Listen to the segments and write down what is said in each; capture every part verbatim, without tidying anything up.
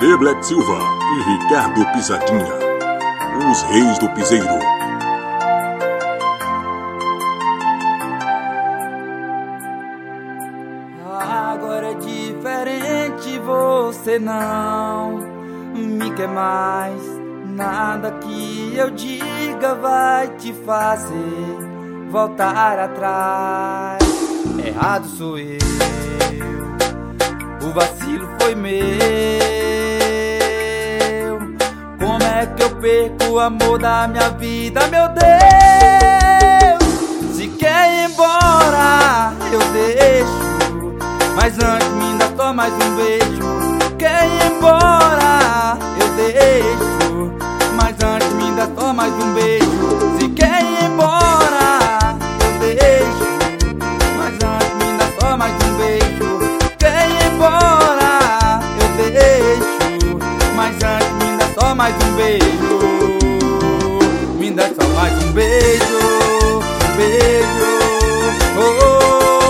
D. Black Silva e Ricardo Pisadinha, os reis do piseiro. Agora é diferente, você não me quer mais. Nada que eu diga vai te fazer voltar atrás. Errado sou eu, o vacilo foi meu. Como é que eu perco o amor da minha vida, meu Deus? Se quer ir embora, eu deixo, mas antes me dá só mais um beijo. Quer ir embora, eu deixo, mas antes me dá só mais um beijo. Se quer ir embora, eu deixo, mas antes me dá só mais um beijo. Quer ir embora, eu deixo, mas antes me dá só mais um beijo. Me dá só mais um beijo, um beijo. Oh, oh.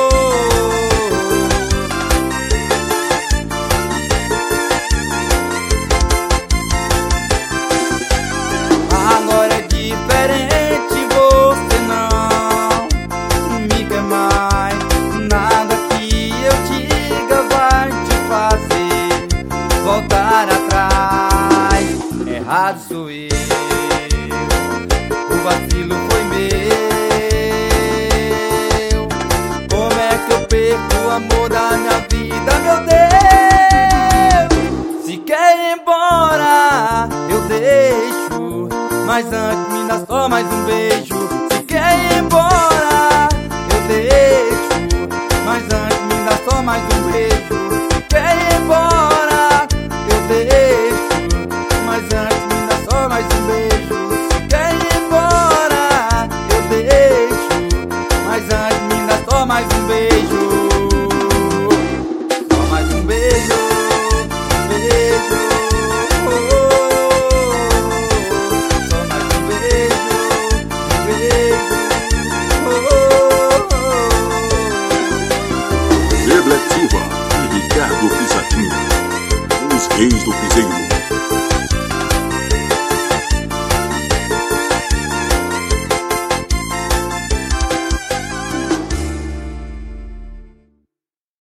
Voltar atrás, errado sou eu, o vacilo foi meu. Como é que eu perco o amor da minha vida, meu Deus? Se quer ir embora, eu deixo, mas antes me dá só mais um beijo. Se quer ir embora, eu deixo, mas antes me dá só mais um beijo. Se quer ir embora, deixo, mas antes me dá só mais um beijo. Se quer ir embora, eu deixo, mas antes me dá só mais um beijo. Só mais um beijo, um beijo. Oh, só mais um beijo, um beijo. Oh, D. Black Silva e Ricardo Pisadinha, os reis do piseiro.